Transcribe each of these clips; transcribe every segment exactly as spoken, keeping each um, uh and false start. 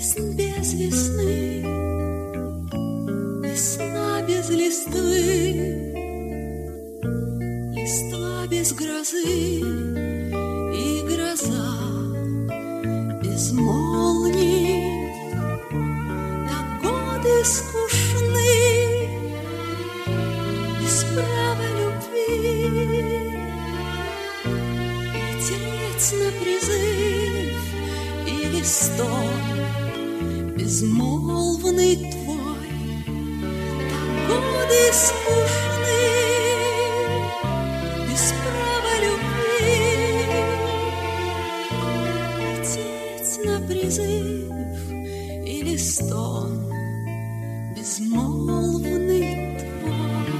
Жизнь без весны, весна без листвы, листва без грозы и гроза без молний. Так годы скучны, без права любви, лететь на призыв или стон безмолвный твой. Так годы скучны, без права любви, лететь на призыв или стон безмолвный твой.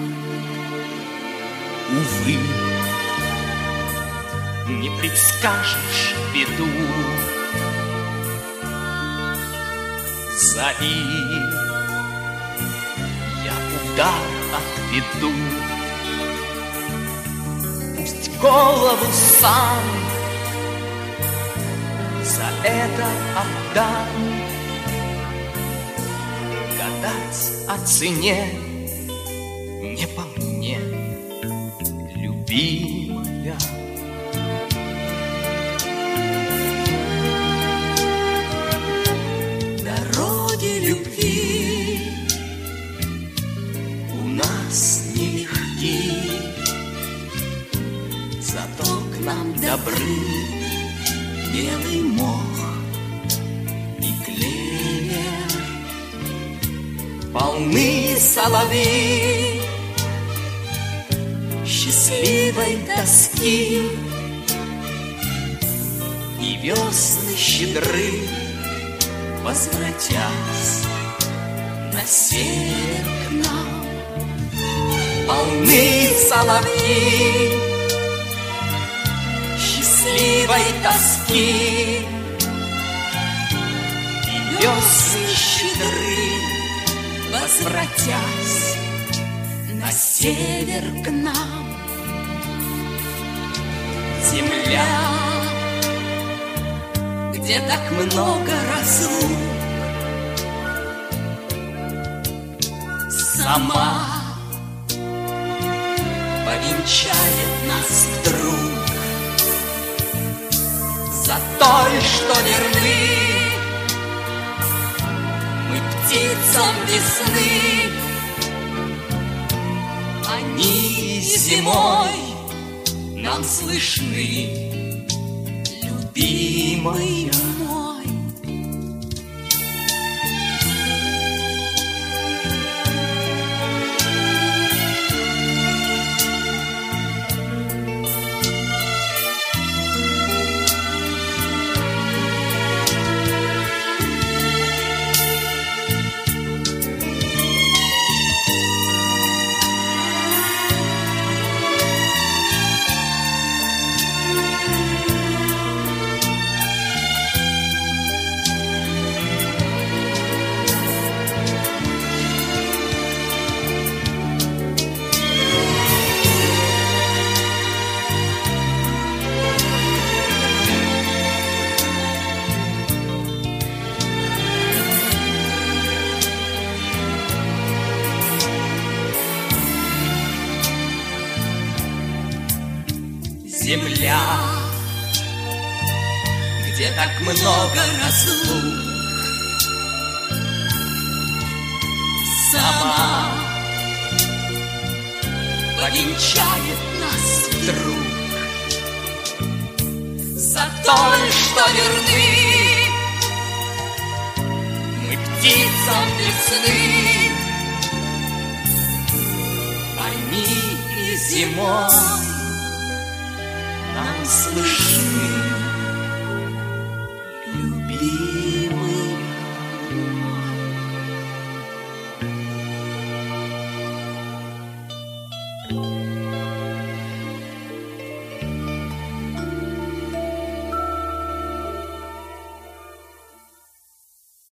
Увы, не предскажешь беду, зови, я удар отведу. Пусть голову сам за это отдам. Гадать о цене не по мне, любимая. Любви у нас нелегки, зато к нам добры белый мох и клевер. Полны соловьи счастливой тоски, и весны щедры, возвратясь на север к нам. Полны соловьи счастливой тоски, и весны щедры, возвратясь на север к нам. Земля, где так много разлук, сама повенчает нас вдруг. За той, что верны мы птицам весны, они зимой нам слышны, любимая мой. Земля, где так много разлук, сама повенчает нас вдруг. За той, что верны мы птицам весны, они и зимой нам слышны, любимые.